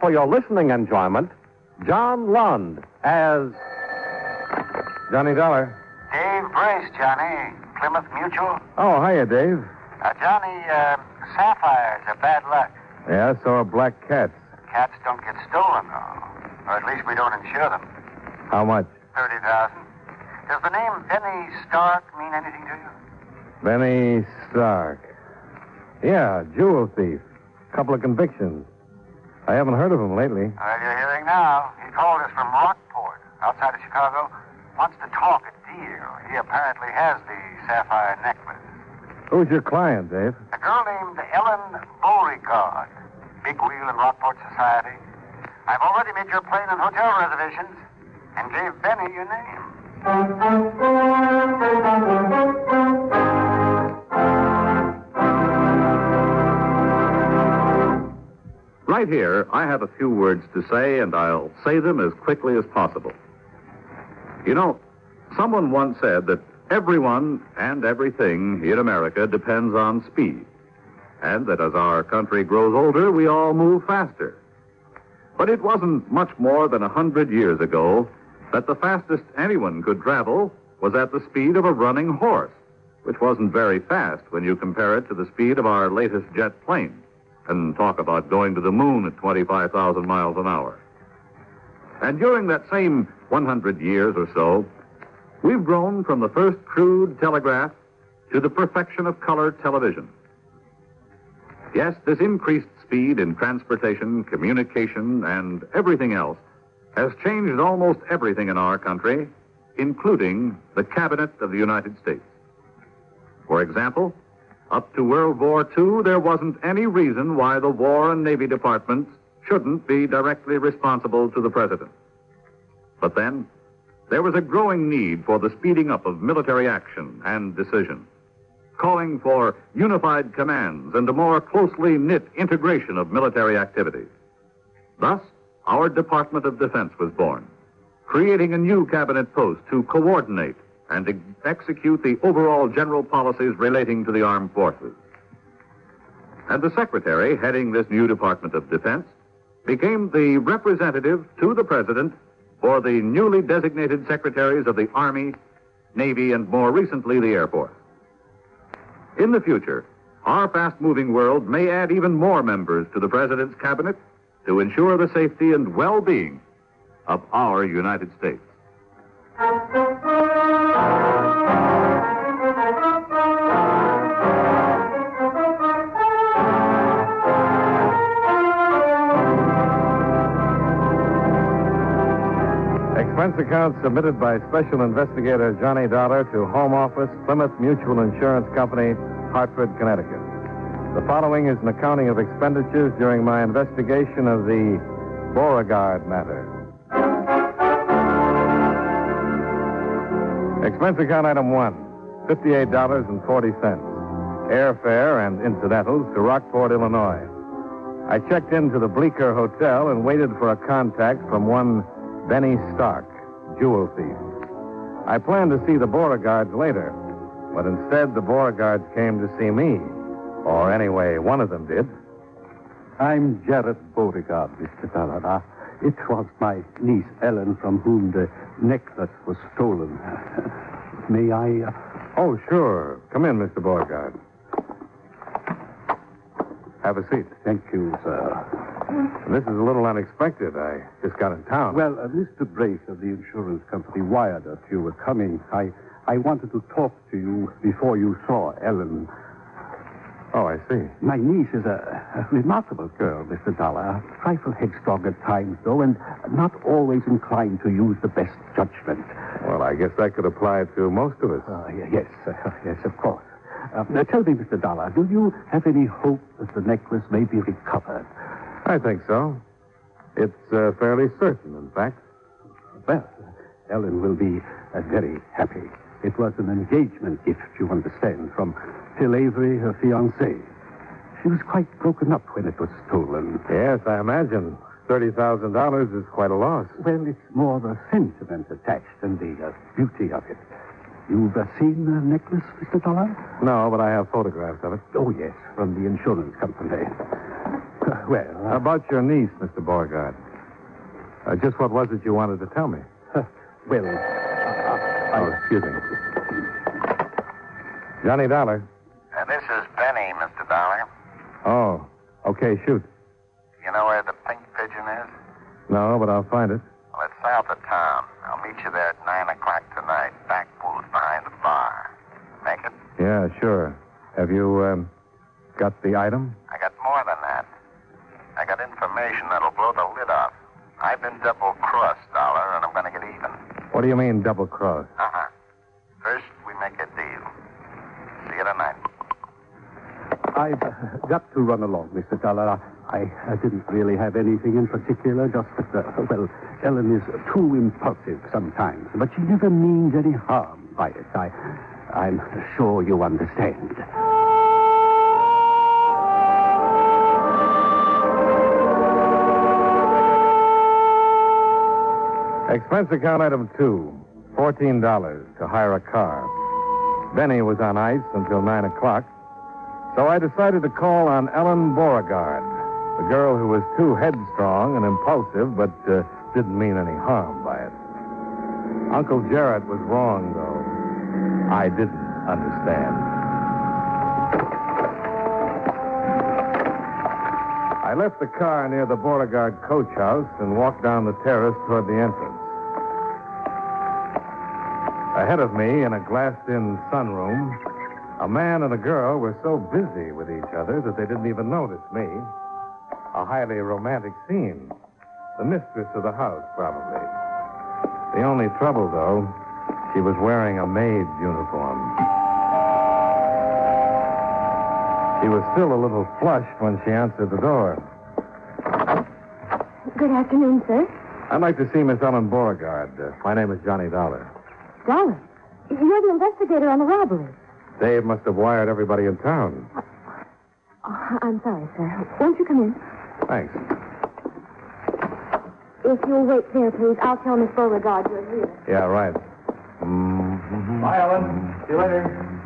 for your listening enjoyment, John Lund as Johnny Dollar. Dave Brace, Johnny. Plymouth Mutual. Oh, hiya, Dave. Johnny, sapphires are bad luck. Yeah, so are black cats. Cats don't get stolen, though. Or at least we don't insure them. How much? $30,000. Does the name Benny Stark mean anything to you? Benny Stark. Yeah, jewel thief. Couple of convictions. I haven't heard of him lately. Well, you're hearing now. He called us from Rockport, outside of Chicago. Wants to talk a deal. He apparently has the sapphire necklace. Who's your client, Dave? A girl named Ellen Beauregard. Big wheel in Rockport society. I've already made your plane and hotel reservations and gave Benny your name. Right here, I have a few words to say, and I'll say them as quickly as possible. You know, someone once said that everyone and everything in America depends on speed, and that as our country grows older, we all move faster. But it wasn't much more than 100 years ago that the fastest anyone could travel was at the speed of a running horse, which wasn't very fast when you compare it to the speed of our latest jet plane. And talk about going to the moon at 25,000 miles an hour. And during that same 100 years or so, we've grown from the first crude telegraph to the perfection of color television. Yes, this increased speed in transportation, communication, and everything else has changed almost everything in our country, including the Cabinet of the United States. For example, up to World War II, there wasn't any reason why the War and Navy departments shouldn't be directly responsible to the President. But then, there was a growing need for the speeding up of military action and decision, calling for unified commands and a more closely knit integration of military activities. Thus, our Department of Defense was born, creating a new cabinet post to coordinate and to execute the overall general policies relating to the armed forces. And the secretary heading this new Department of Defense became the representative to the President for the newly designated secretaries of the Army, Navy, and more recently, the Air Force. In the future, our fast-moving world may add even more members to the President's cabinet to ensure the safety and well-being of our United States. Expense account submitted by Special Investigator Johnny Dollar to Home Office, Plymouth Mutual Insurance Company, Hartford, Connecticut. The following is an accounting of expenditures during my investigation of the Beauregard matter. Expense account item 1, $58.40. Airfare and incidentals to Rockport, Illinois. I checked into the Bleecker Hotel and waited for a contact from one Benny Stark, jewel thief. I planned to see the Beauregards later, but instead the Beauregards came to see me. Or anyway, one of them did. I'm Jared Beauregard, Mr. Dollar. It was my niece, Ellen, from whom the necklace was stolen. May I... Oh, sure. Come in, Mr. Beauregard. Have a seat. Thank you, sir. This is a little unexpected. I just got in town. Well, Mr. Brace of the insurance company wired us you were coming. I wanted to talk to you before you saw Ellen. Oh, I see. My niece is a remarkable girl, Mr. Dollar. A trifle headstrong at times, though, and not always inclined to use the best judgment. Well, I guess that could apply to most of us. Yes, yes, of course. Now, tell me, Mr. Dollar, do you have any hope that the necklace may be recovered? I think so. It's fairly certain, in fact. Well, Ellen will be very happy. It was an engagement gift, you understand, from Phil Avery, her fiancé. She was quite broken up when it was stolen. Yes, I imagine. $30,000 is quite a loss. Well, it's more the sentiment attached than the beauty of it. You've seen the necklace, Mr. Dollar? No, but I have photographs of it. Oh, yes, from the insurance company. well... About your niece, Mr. Beauregard. Just what was it you wanted to tell me? well, excuse me. Johnny Dollar. This is Benny, Mr. Dollar. Oh, okay, shoot. You know where the Pink Pigeon is? No, but I'll find it. Well, it's south of town. I'll meet you there at 9 o'clock tonight. Back booth behind the bar. Make it? Yeah, sure. Have you, got the item? I got more than that. I got information that'll blow the lid off. I've been double-crossed, Dollar, and I'm going to get even. What do you mean, double-cross? Uh-huh. First, we make a deal. See you tonight. I've got to run along, Mr. Dollar. I didn't really have anything in particular, just that, well, Ellen is too impulsive sometimes, but she never means any harm by it. I'm sure you understand. Expense account item 2, $14 to hire a car. Benny was on ice until 9 o'clock, so I decided to call on Ellen Beauregard, the girl who was too headstrong and impulsive, but didn't mean any harm by it. Uncle Jarrett was wrong, though. I didn't understand. I left the car near the Beauregard coach house and walked down the terrace toward the entrance. Ahead of me, in a glassed-in sunroom, a man and a girl were so busy with each other that they didn't even notice me. A highly romantic scene. The mistress of the house, probably. The only trouble, though, she was wearing a maid's uniform. She was still a little flushed when she answered the door. Good afternoon, sir. I'd like to see Miss Ellen Beauregard. My name is Johnny Dollar. Dollar, you're the investigator on the robbery. Dave must have wired everybody in town. Oh, I'm sorry, sir. Won't you come in? Thanks. If you'll wait there, please, I'll tell Miss Beauregard you're here. Yeah, right. Bye, Ellen. See you later.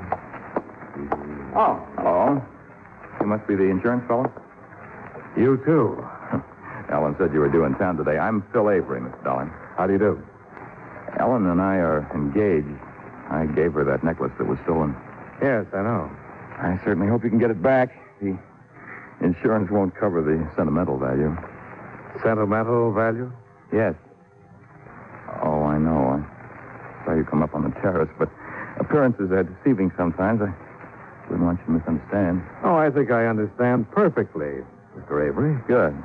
Oh, hello. You must be the insurance fellow? You, too. Ellen said you were due in town today. I'm Phil Avery, Miss Dollar. How do you do? Ellen and I are engaged. I gave her that necklace that was stolen. Yes, I know. I certainly hope you can get it back. The insurance won't cover the sentimental value. Sentimental value? Yes. Oh, I know. I saw you come up on the terrace, but appearances are deceiving sometimes. I wouldn't want you to misunderstand. Oh, I think I understand perfectly, Mr. Avery. Good.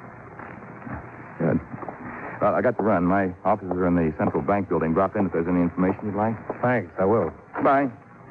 Well, I got to run. My offices are in the Central Bank building. Drop in if there's any information you'd like. Thanks, I will. Bye.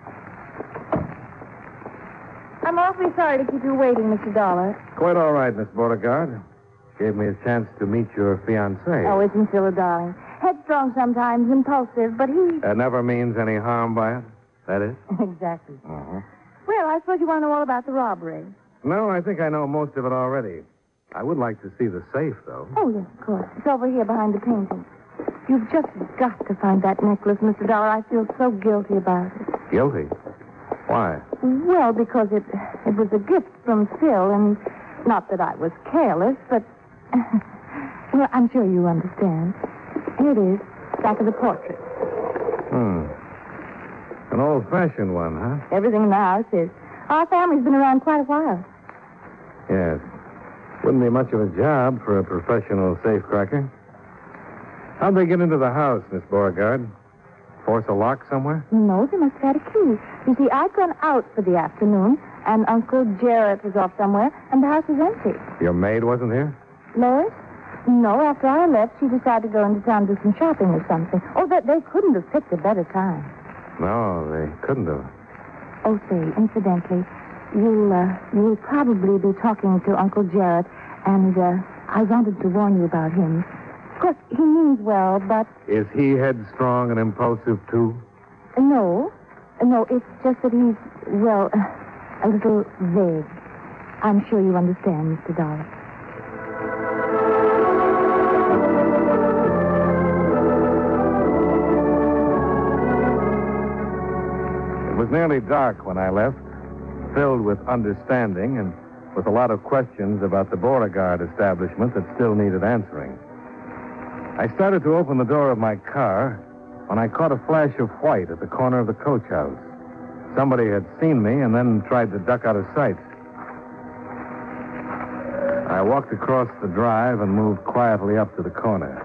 I'm awfully sorry to keep you waiting, Mr. Dollar. Quite all right, Miss Beauregard. Gave me a chance to meet your fiancé. Oh, isn't Phil a darling? Headstrong sometimes, impulsive, but he... That never means any harm by it, that is? Exactly. Uh-huh. Well, I suppose you want to know all about the robbery. No, I think I know most of it already. I would like to see the safe, though. Oh, yes, of course. It's over here behind the painting. You've just got to find that necklace, Mr. Dollar. I feel so guilty about it. Guilty? Why? Well, because it was a gift from Phil, and not that I was careless, but... well, I'm sure you understand. Here it is, back of the portrait. An old-fashioned one, huh? Everything in the house is. Our family's been around quite a while. Yes. Wouldn't be much of a job for a professional safecracker. How'd they get into the house, Miss Beauregard? Force a lock somewhere? No, they must have had a key. You see, I'd gone out for the afternoon, and Uncle Jarrett was off somewhere, and the house was empty. Your maid wasn't here? Lois? No, after I left, she decided to go into town to do some shopping or something. Oh, they couldn't have picked a better time. No, they couldn't have. Oh, say, incidentally, you'll probably be talking to Uncle Jarrett, and I wanted to warn you about him. Of course, he means well, but... Is he headstrong and impulsive, too? No, it's just that he's, well, a little vague. I'm sure you understand, Mr. Dollar. It was nearly dark when I left, filled with understanding and with a lot of questions about the Beauregard establishment that still needed answering. I started to open the door of my car when I caught a flash of white at the corner of the coach house. Somebody had seen me and then tried to duck out of sight. I walked across the drive and moved quietly up to the corner.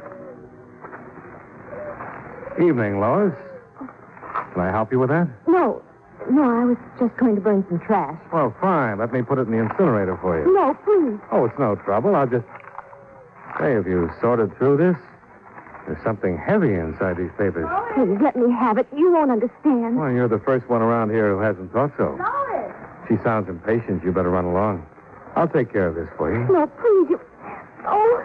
Evening, Lois. Can I help you with that? No, I was just going to burn some trash. Well, fine. Let me put it in the incinerator for you. No, please. Oh, it's no trouble. I'll just... Hey, have you sorted through this? There's something heavy inside these papers. Please, let me have it. You won't understand. Well, you're the first one around here who hasn't thought so. Lois! She sounds impatient. You better run along. I'll take care of this for you. No, please, you... Oh.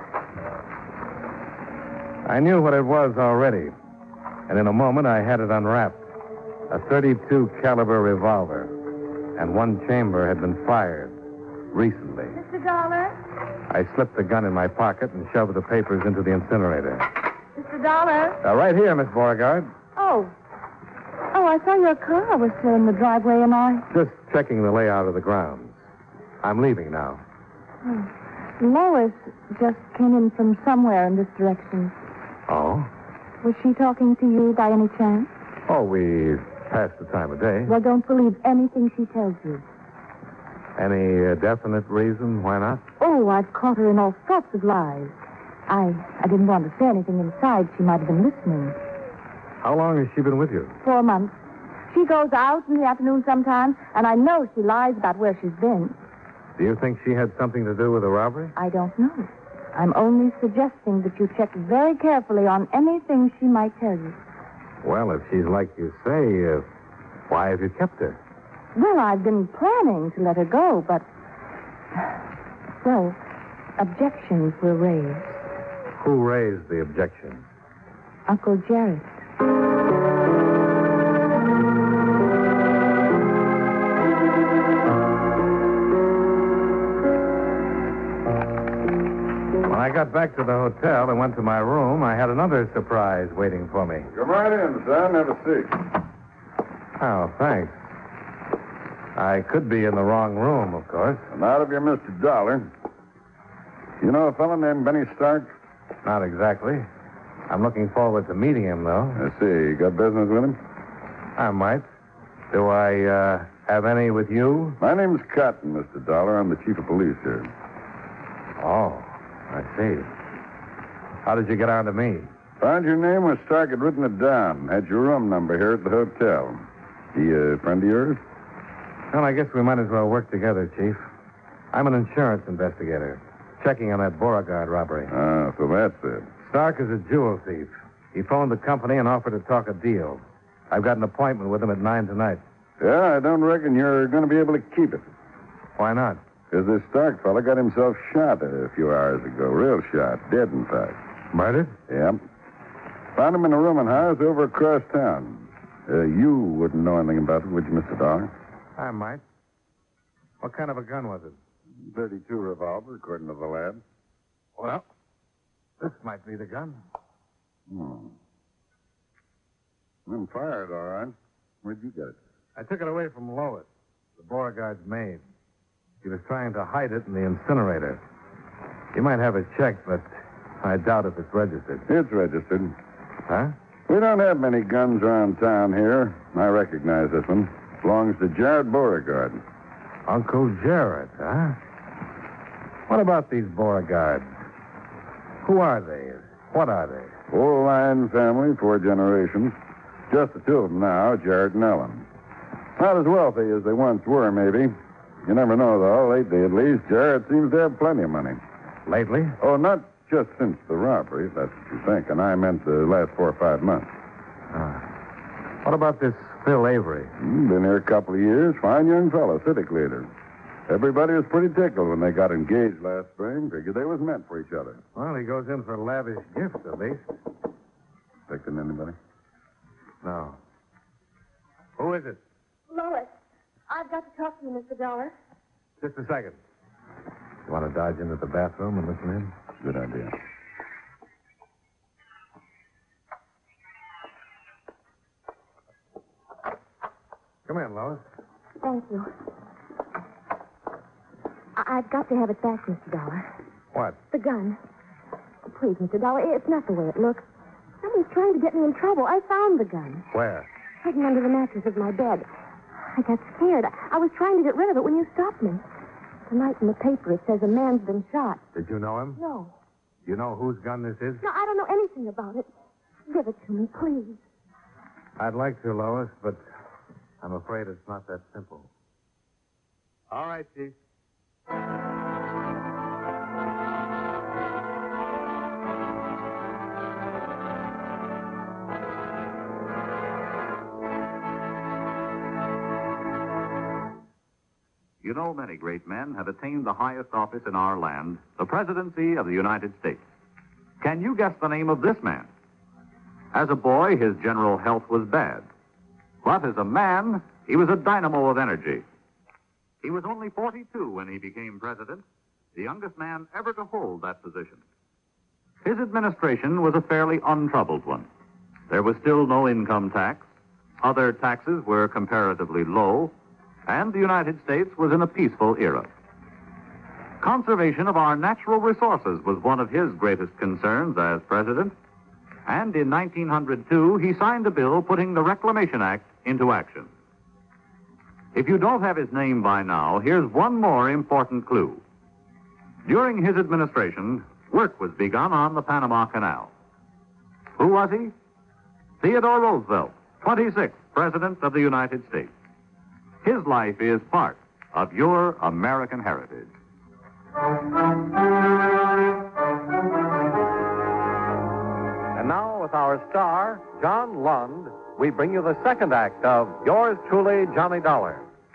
I knew what it was already. And in a moment, I had it unwrapped. A .32 caliber revolver. And one chamber had been fired recently. Mr. Dollar? I slipped the gun in my pocket and shoved the papers into the incinerator. Mr. Dollar? Right here, Miss Beauregard. Oh, I saw your car was still in the driveway, and I... Just checking the layout of the grounds. I'm leaving now. Lois just came in from somewhere in this direction. Oh? Was she talking to you by any chance? Oh, we passed the time of day. Well, don't believe anything she tells you. Any definite reason why not? Oh, I've caught her in all sorts of lies. I didn't want to say anything inside. She might have been listening. How long has she been with you? 4 months. She goes out in the afternoon sometimes, and I know she lies about where she's been. Do you think she had something to do with the robbery? I don't know. I'm only suggesting that you check very carefully on anything she might tell you. Well, if she's like you say, why have you kept her? Well, I've been planning to let her go, but... Well, objections were raised. Who raised the objection? Uncle Jarrett. When I got back to the hotel and went to my room, I had another surprise waiting for me. Come right in, son. Have a seat. Oh, thanks. I could be in the wrong room, of course. Not if you're Mr. Dollar. You know a fellow named Benny Stark? Not exactly. I'm looking forward to meeting him, though. I see. You got business with him? I might. Do I have any with you? My name's Cotton, Mr. Dollar. I'm the chief of police here. Oh, I see. How did you get on to me? Found your name where Stark had written it down. Had your room number here at the hotel. He a friend of yours? Well, I guess we might as well work together, Chief. I'm an insurance investigator, checking on that Beauregard robbery. Ah, so that's it. Stark is a jewel thief. He phoned the company and offered to talk a deal. I've got an appointment with him at 9 tonight. Yeah, I don't reckon you're going to be able to keep it. Why not? Because this Stark fella got himself shot a few hours ago. Real shot. Dead, in fact. Murdered? Yep. Found him in a rooming house over across town. You wouldn't know anything about it, would you, Mr. Dollar? I might. What kind of a gun was it? .32 revolver, according to the lab. Well, this might be the gun. Been fired, all right. Where'd you get it? I took it away from Lois, the Beauregard's maid. She was trying to hide it in the incinerator. You might have it checked, but I doubt if it's registered. It's registered. Huh? We don't have many guns around town here. I recognize this one. Belongs to Jared Beauregard. Uncle Jarrett, huh? What about these Beauregards? Who are they? What are they? Old line family, 4 generations. Just the 2 of them now, Jared and Ellen. Not as wealthy as they once were, maybe. You never know, though. Lately, at least, Jared seems to have plenty of money. Lately? Oh, not just since the robbery, if that's what you think. And I meant the last 4 or 5 months. What about this Phil Avery? Been here a couple of years. Fine young fellow, civic leader. Everybody was pretty tickled when they got engaged last spring. Figured they was meant for each other. Well, he goes in for lavish gifts, at least. Expecting anybody? No. Who is it? Lois, I've got to talk to you, Mr. Dollar. Just a second. You want to dodge into the bathroom and listen in? Good idea. Come in, Lois. Thank you. I've got to have it back, Mr. Dollar. What? The gun. Oh, please, Mr. Dollar, it's not the way it looks. Somebody's trying to get me in trouble. I found the gun. Where? Hidden under the mattress of my bed. I got scared. I was trying to get rid of it when you stopped me. Tonight in the paper, it says a man's been shot. Did you know him? No. You know whose gun this is? No, I don't know anything about it. Give it to me, please. I'd like to, Lois, but I'm afraid it's not that simple. All right, Chief. You know, many great men have attained the highest office in our land, the presidency of the United States. Can you guess the name of this man? As a boy, his general health was bad. But as a man, he was a dynamo of energy. He was only 42 when he became president, the youngest man ever to hold that position. His administration was a fairly untroubled one. There was still no income tax. Other taxes were comparatively low. And the United States was in a peaceful era. Conservation of our natural resources was one of his greatest concerns as president. And in 1902, he signed a bill putting the Reclamation Act into action. If you don't have his name by now, here's one more important clue. During his administration, work was begun on the Panama Canal. Who was he? Theodore Roosevelt, 26th President of the United States. His life is part of your American heritage. And now, with our star, John Lund, we bring you the second act of Yours Truly, Johnny Dollar.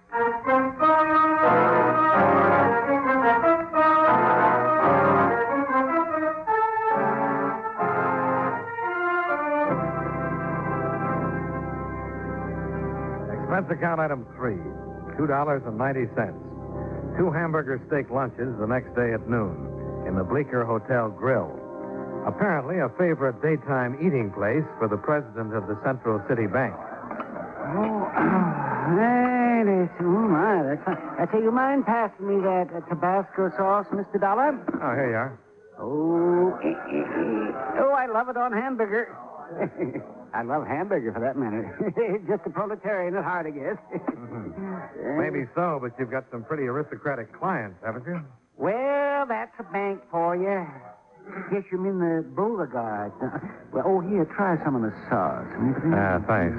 Expense account item 3, $2.90. 2 hamburger steak lunches the next day at noon in the Bleecker Hotel Grill. Apparently a favorite daytime eating place for the president of the Central City Bank. Do you mind passing me that Tabasco sauce, Mr. Dollar? Oh, here you are. Oh, I love it on hamburger. I love hamburger, for that matter. Just a proletarian at heart, I guess. Maybe so, but you've got some pretty aristocratic clients, haven't you? Well, that's a bank for you. Guess you mean the Beauregard. Well, here, try some of the sauce. Thanks.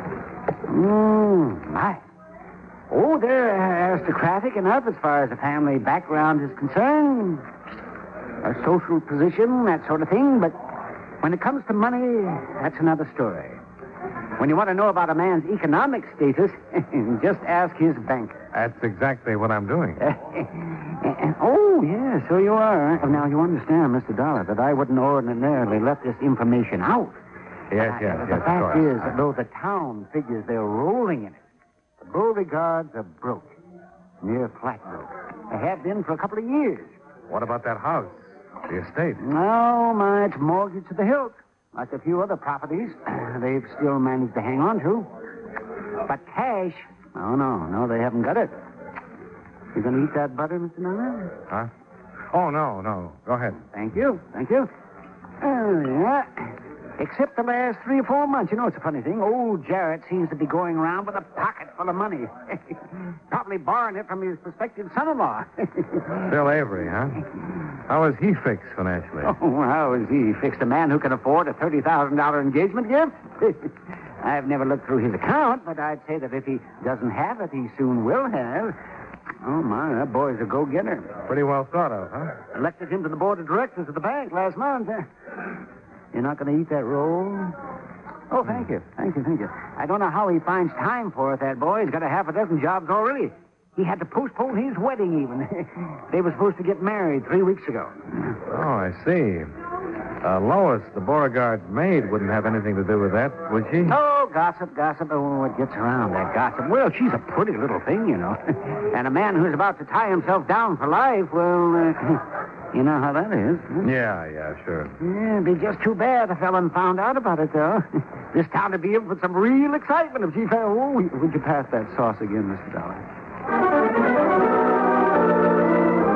Nice. Oh, they're aristocratic enough as far as the family background is concerned. A social position, that sort of thing, but when it comes to money, that's another story. When you want to know about a man's economic status, just ask his banker. That's exactly what I'm doing. Oh, yeah, so you are. Now, you understand, Mr. Dollar, that I wouldn't ordinarily let this information out. Yes, The of fact course. is, though the town figures they're rolling in it, the Beauregards are broke. Near flat broke. They have been for a couple of years. What about that house? The estate? No, my, it's mortgaged to the hilt. Like a few other properties, they've still managed to hang on to. But cash, no, they haven't got it. You going to eat that butter, Mr. Dollar? Huh? Oh, no. Go ahead. Thank you. Yeah. Except the last 3 or 4 months. You know, it's a funny thing. Old Jarrett seems to be going around with a pocket full of money. Probably borrowing it from his prospective son-in-law. Bill Avery, huh? How is he fixed financially? Oh, how is he fixed? A man who can afford a $30,000 engagement gift? I've never looked through his account, but I'd say that if he doesn't have it, he soon will have. Oh, my, that boy's a go-getter. Pretty well thought of, huh? Elected him to the board of directors of the bank last month. You're not going to eat that roll? Oh, thank you. I don't know how he finds time for it, that boy. He's got a half a dozen jobs already. He had to postpone his wedding, even. They were supposed to get married 3 weeks ago. Oh, I see. Lois, the Beauregard's maid, wouldn't have anything to do with that, would she? Oh, gossip. Oh, it gets around, that gossip. Well, she's a pretty little thing, you know. And a man who's about to tie himself down for life, well, you know how that is. Yeah, sure. Yeah, it'd be just too bad if Ellen found out about it, though. This town would be in for some real excitement if she found... Oh, would you pass that sauce again, Mr. Dollar?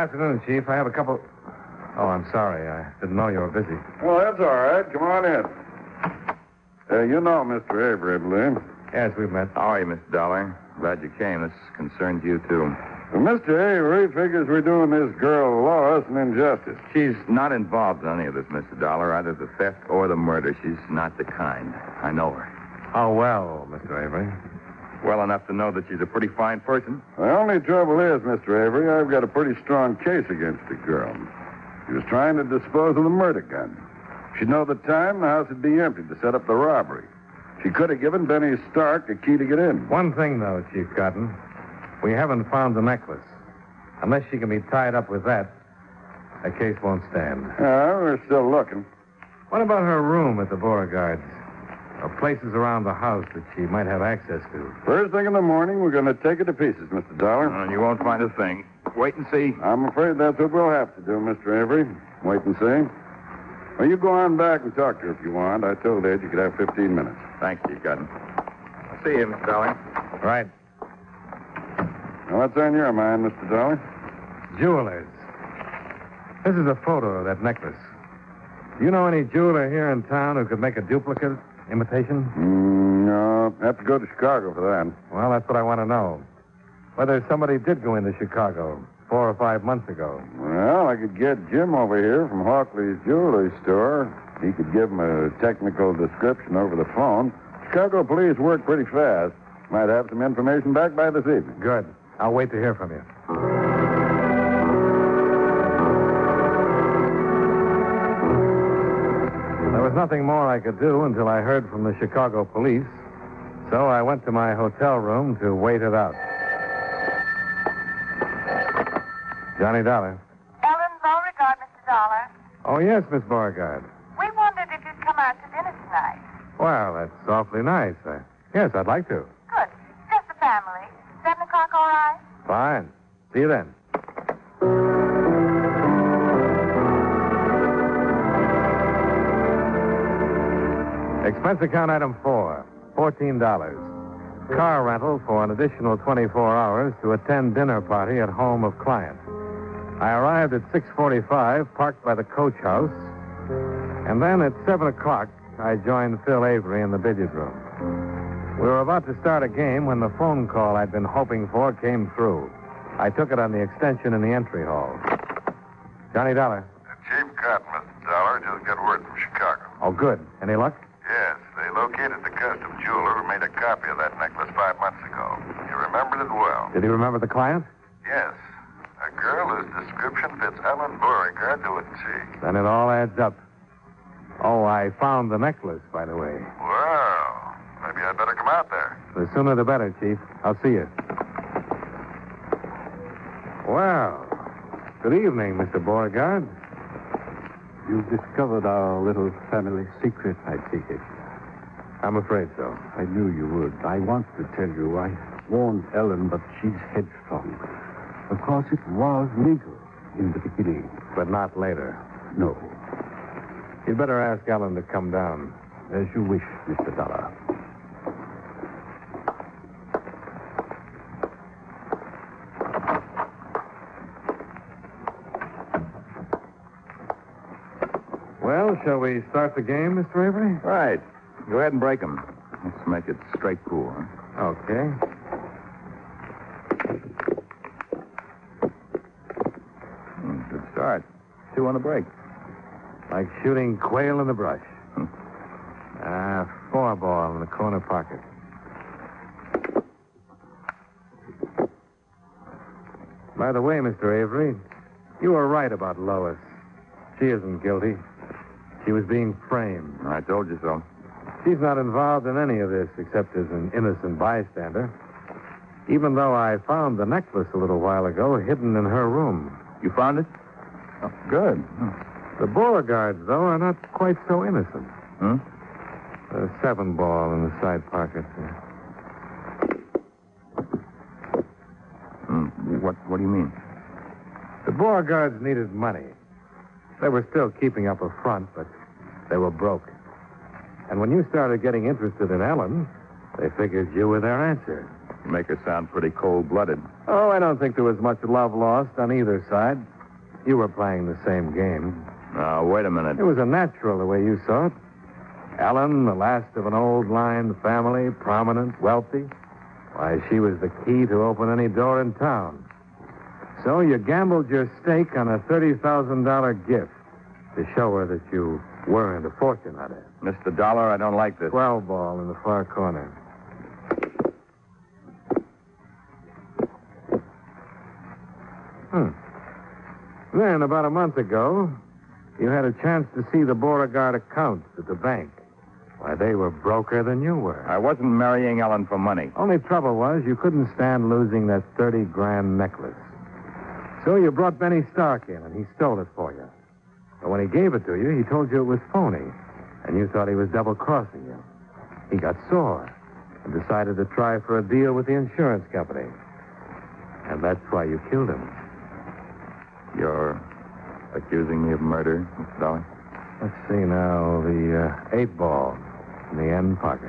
Afternoon, Chief. I have a couple... Oh, I'm sorry. I didn't know you were busy. Oh, that's all right. Come on in. You know Mr. Avery, I believe. Yes, we've met. How are you, Mr. Dollar? Glad you came. This concerns you, too. Well, Mr. Avery figures we're doing this girl Lois an injustice. She's not involved in any of this, Mr. Dollar, either the theft or the murder. She's not the kind. I know her. How well, Mr. Avery? Well enough to know that she's a pretty fine person. The only trouble is, Mr. Avery, I've got a pretty strong case against the girl. She was trying to dispose of the murder gun. If she'd know the time, the house would be empty to set up the robbery. She could have given Benny Stark a key to get in. One thing, though, Chief Cotton. We haven't found the necklace. Unless she can be tied up with that, the case won't stand. We're still looking. What about her room at the Beauregards? Or places around the house that she might have access to? First thing in the morning, we're going to take it to pieces, Mr. Dollar. You won't find a thing. Wait and see. I'm afraid that's what we'll have to do, Mr. Avery. Wait and see. Well, you go on back and talk to her if you want. I told Ed you could have 15 minutes. Thanks, Chief Cotton. I'll see you, Mr. Dollar. Right. Now, what's on your mind, Mr. Dollar? Jewelers. This is a photo of that necklace. Do you know any jeweler here in town who could make a duplicate, imitation? No. Have to go to Chicago for that. Well, that's what I want to know. Whether somebody did go into Chicago 4 or 5 months ago. Well, I could get Jim over here from Hawkley's jewelry store. He could give him a technical description over the phone. Chicago police work pretty fast. Might have some information back by this evening. Good. I'll wait to hear from you. There was nothing more I could do until I heard from the Chicago police. So I went to my hotel room to wait it out. Johnny Dollar. Ellen Beauregard, Mr. Dollar. Oh, yes, Miss Beauregard. We wondered if you'd come out to dinner tonight. Well, that's awfully nice. Yes, I'd like to. Good. Just the family. 7 o'clock, all right? Fine. See you then. Expense account item 4, $14. Car rental for an additional 24 hours to attend dinner party at home of client. I arrived at 6:45, parked by the coach house, and then at 7 o'clock, I joined Phil Avery in the billiard room. We were about to start a game when the phone call I'd been hoping for came through. I took it on the extension in the entry hall. Johnny Dollar. Chief Cotton, Mr. Dollar, just got word from Chicago. Oh, good. Any luck? Yes, they located the custom jeweler who made a copy of that necklace 5 months ago. He remembered it well. Did he remember the client? Yes. A girl whose description fits Ellen Beauregard to a T. Then it all adds up. Oh, I found the necklace, by the way. Well, maybe I'd better come out there. The sooner the better, Chief. I'll see you. Well, good evening, Mr. Beauregard. You've discovered our little family secret, I take it. I'm afraid so. I knew you would. I want to tell you. I warned Ellen, but she's headstrong. Of course, it was legal in the beginning. But not later. No. You'd better ask Ellen to come down. As you wish, Mr. Dollar. Well, shall we start the game, Mr. Avery? Right. Go ahead and break them. Let's make it straight pool, huh? Okay. Good start. 2 on the break. Like shooting quail in the brush. 4 ball in the corner pocket. By the way, Mr. Avery, you were right about Lois. She isn't guilty. She was being framed. I told you so. She's not involved in any of this except as an innocent bystander. Even though I found the necklace a little while ago hidden in her room. You found it? Oh, good. The Beauregards, though, are not quite so innocent. Hmm? A 7 ball in the side pocket. What do you mean? The Beauregards needed money. They were still keeping up a front, but they were broke. And when you started getting interested in Ellen, they figured you were their answer. You make her sound pretty cold-blooded. Oh, I don't think there was much love lost on either side. you were playing the same game. Now, wait a minute. It was a natural the way you saw it. Ellen, the last of an old line family, prominent, wealthy. Why, she was the key to open any door in town. So you gambled your stake on a $30,000 gift to show her that you weren't a fortune hunter. Mr. Dollar, I don't like this. 12 ball in the far corner. Then, about a month ago, you had a chance to see the Beauregard accounts at the bank. Why, they were broker than you were. I wasn't marrying Ellen for money. Only trouble was you couldn't stand losing that 30-grand necklace. So you brought Benny Stark in, and he stole it for you. But when he gave it to you, he told you it was phony, and you thought he was double-crossing you. He got sore and decided to try for a deal with the insurance company. And that's why you killed him. You're accusing me of murder, Mr. Dollar? Let's see now, the 8 ball in the end pocket.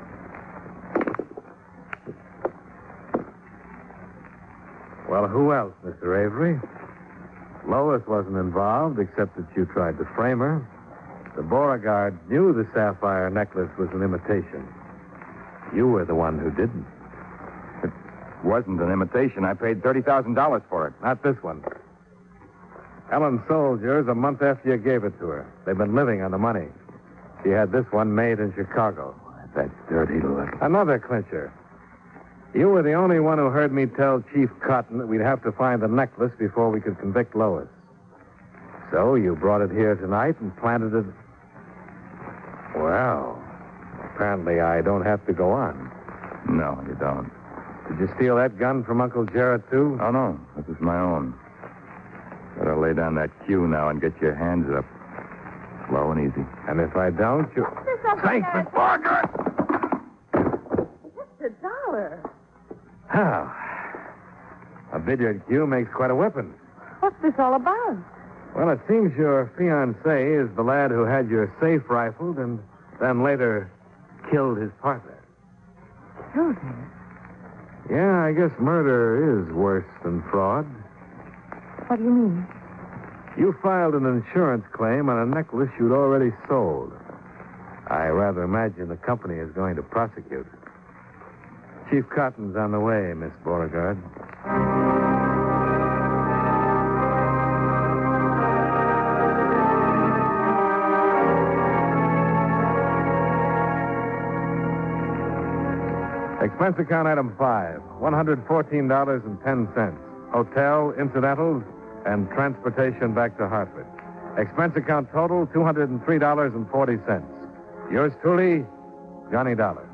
Well, who else, Mr. Avery? Lois wasn't involved, except that you tried to frame her. The Beauregard knew the sapphire necklace was an imitation. You were the one who didn't. It wasn't an imitation. I paid $30,000 for it. Not this one. Ellen sold yours a month after you gave it to her. They've been living on the money. She had this one made in Chicago. That dirty look. Another clincher. You were the only one who heard me tell Chief Cotton that we'd have to find the necklace before we could convict Lois. So you brought it here tonight and planted it. Well, apparently I don't have to go on. No, you don't. Did you steal that gun from Uncle Jarrett, too? Oh, no. This is my own. Better lay down that cue now and get your hands up. Slow and easy. And if I don't, you... Thanks, Miss Beauregard! Mr. Dollar. How? A billiard cue makes quite a weapon. What's this all about? Well, it seems your fiancé is the lad who had your safe rifled and then later killed his partner. Killed him? Yeah, I guess murder is worse than fraud. What do you mean? You filed an insurance claim on a necklace you'd already sold. I rather imagine the company is going to prosecute. Chief Cotton's on the way, Miss Beauregard. Expense account item 5, $114.10. Hotel, incidentals, and transportation back to Hartford. Expense account total, $203.40. Yours truly, Johnny Dollar.